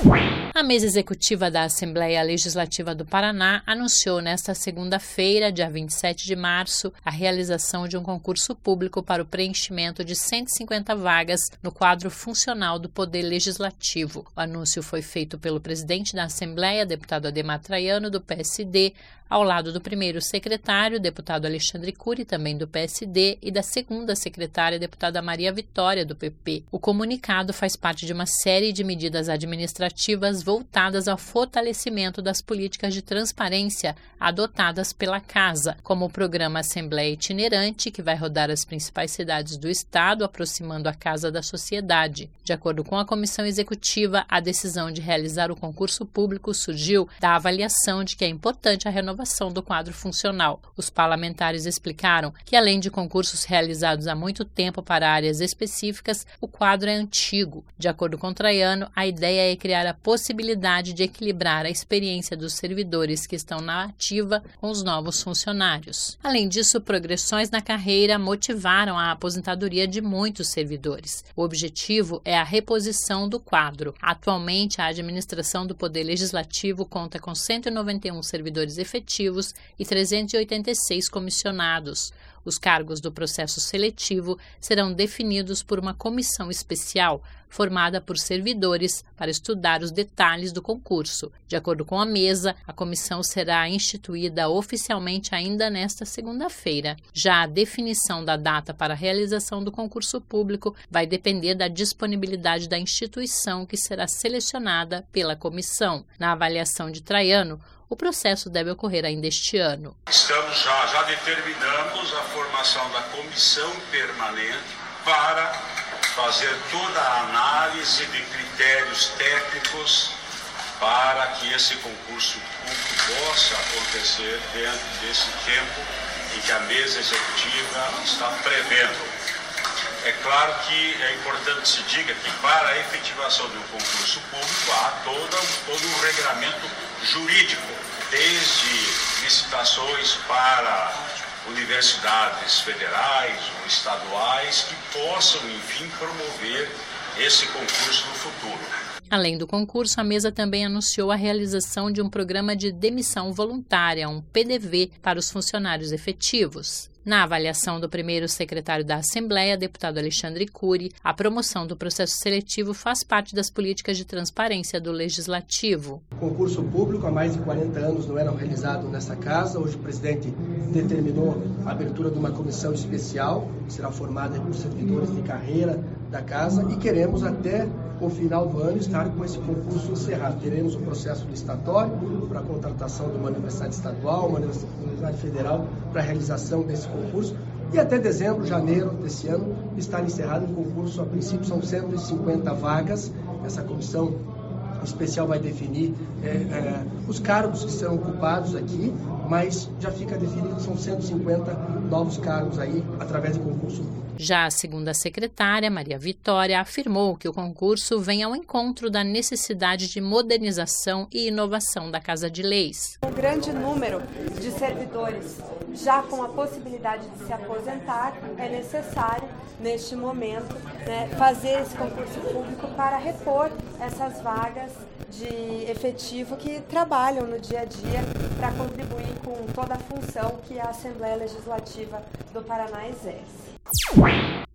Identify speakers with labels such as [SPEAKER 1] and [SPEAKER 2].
[SPEAKER 1] A mesa executiva da Assembleia Legislativa do Paraná anunciou nesta segunda-feira, dia 27 de março, a realização de um concurso público para o preenchimento de 150 vagas no quadro funcional do Poder Legislativo. O anúncio foi feito pelo presidente da Assembleia, deputado Adhemar Traiano, do PSD, ao lado do primeiro secretário, deputado Alexandre Cury, também do PSD, e da segunda secretária, deputada Maria Vitória, do PP. O comunicado faz parte de uma série de medidas administrativas voltadas ao fortalecimento das políticas de transparência adotadas pela Casa, como o programa Assembleia Itinerante, que vai rodar as principais cidades do estado, aproximando a Casa da sociedade. De acordo com a comissão executiva, a decisão de realizar o concurso público surgiu da avaliação de que é importante a renovação do quadro funcional. Os parlamentares explicaram que, além de concursos realizados há muito tempo para áreas específicas, o quadro é antigo. De acordo com Traiano, a ideia é criar a possibilidade de equilibrar a experiência dos servidores que estão na ativa com os novos funcionários. Além disso, progressões na carreira motivaram a aposentadoria de muitos servidores. O objetivo é a reposição do quadro. Atualmente, a administração do Poder Legislativo conta com 191 servidores efetivos e 386 comissionados. Os cargos do processo seletivo serão definidos por uma comissão especial formada por servidores para estudar os detalhes do concurso. De acordo com a mesa, a comissão será instituída oficialmente ainda nesta segunda-feira. Já a definição da data para a realização do concurso público vai depender da disponibilidade da instituição que será selecionada pela comissão. Na avaliação de Traiano, o processo deve ocorrer ainda este ano.
[SPEAKER 2] Já determinamos a formação da comissão permanente para fazer toda a análise de critérios técnicos para que esse concurso público possa acontecer dentro desse tempo em que a mesa executiva está prevendo. É claro que é importante que se diga que para a efetivação de um concurso público há todo um regramento jurídico, desde licitações para universidades federais ou estaduais que possam, enfim, promover esse concurso no futuro.
[SPEAKER 1] Além do concurso, a mesa também anunciou a realização de um programa de demissão voluntária, um PDV, para os funcionários efetivos. Na avaliação do primeiro secretário da Assembleia, deputado Alexandre Cury, a promoção do processo seletivo faz parte das políticas de transparência do Legislativo.
[SPEAKER 3] O concurso público há mais de 40 anos não era realizado nessa casa. Hoje o presidente determinou a abertura de uma comissão especial, que será formada por servidores de carreira da casa, e queremos até o final do ano estar com esse concurso encerrado. Teremos o processo licitatório para a contratação de uma universidade estadual, uma universidade federal para a realização desse concurso, e até dezembro, janeiro desse ano estar encerrado o concurso. A princípio são 150 vagas. Essa comissão especial vai definir os cargos que serão ocupados aqui, mas já fica definido que são 150 novos cargos aí através de concurso público.
[SPEAKER 1] Já a segunda secretária, Maria Vitória, afirmou que o concurso vem ao encontro da necessidade de modernização e inovação da Casa de Leis.
[SPEAKER 4] Um grande número de servidores já com a possibilidade de se aposentar, é necessário, neste momento, fazer esse concurso público para repor essas vagas de efetivo que trabalham no dia a dia para contribuir com toda a função que a Assembleia Legislativa do Paraná exerce.